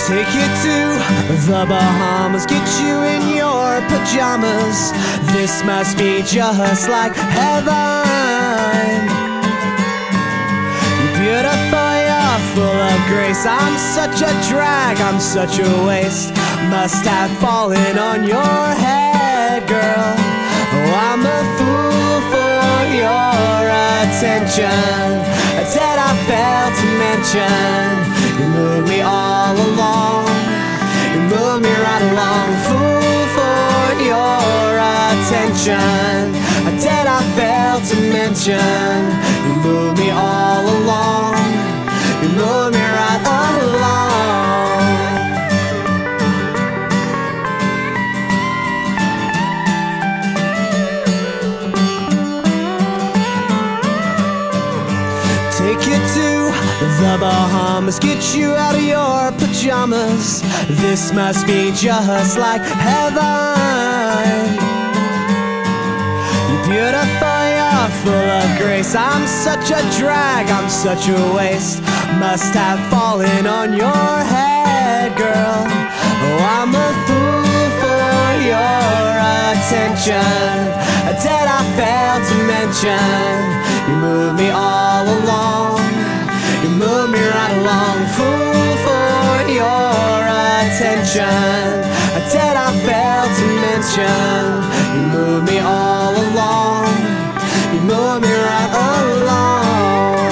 Take you to the Bahamas, get you in your pajamas. This must be just like heaven. You're beautiful, you're full of grace. I'm such a drag, I'm such a waste. Must have fallen on your head, girl. Oh, I'm a fool for your attention. Said I failed to mention you move me all along. You move me right along. Fool for your attention. Did I fail to mention you move me all along. You move me right along. Take you to the Bahamas, get you out of your pajamas. This must be just like heaven. You're beautiful, you're full of grace. I'm such a drag, I'm such a waste. Must have fallen on your head, girl. Oh, I'm a fool for your attention. Did I fail to mention you move me all along? You move me right along. Fool for your attention. Did I fail to mention you move me all along? You move me right along.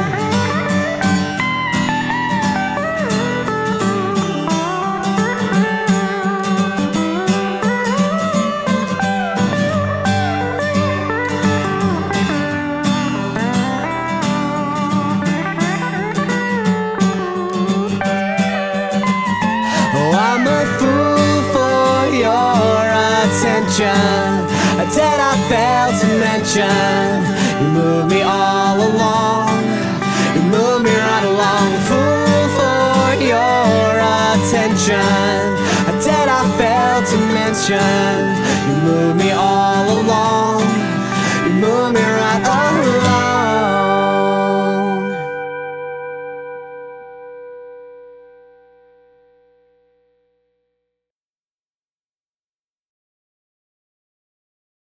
I'm a fool for your attention. Did I fail to mention you move me all along? You move me right along. Fool for your attention. Did I fail to mention you move me all